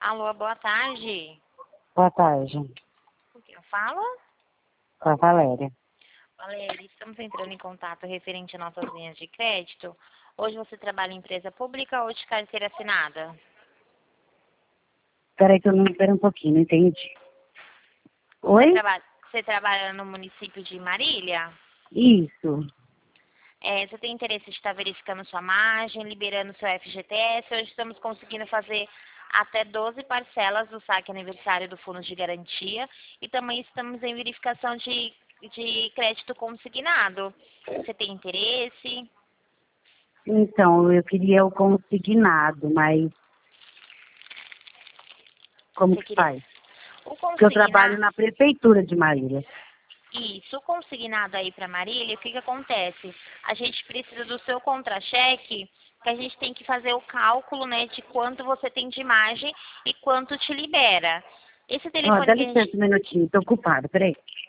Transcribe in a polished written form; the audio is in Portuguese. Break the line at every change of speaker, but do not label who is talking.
Alô, boa tarde.
Boa tarde.
Com quem eu falo?
Com a Valéria.
Valéria, estamos entrando em contato referente a nossas linhas de crédito. Hoje você trabalha em empresa pública ou de carteira assinada?
Peraí que eu não espera um pouquinho, não entendi.
Você,
Oi?
você trabalha no município de Marília?
Isso.
Você tem interesse de estar verificando sua margem, liberando seu FGTS? Hoje estamos conseguindo fazer até 12 parcelas do saque aniversário do Fundo de Garantia e também estamos em verificação de crédito consignado. Você tem interesse?
Então, eu queria o consignado, mas como
Você
que
queria...
faz?
O
Porque eu trabalho
consignado,
na prefeitura de Marília.
isso, o consignado aí para Marília, o que que acontece? A gente precisa do seu contra-cheque, que a gente tem que fazer o cálculo, né, de quanto você tem de margem e quanto te libera. Esse
Ó,
telefone
dá
que a
licença
gente...
um minutinho, tô ocupada, peraí.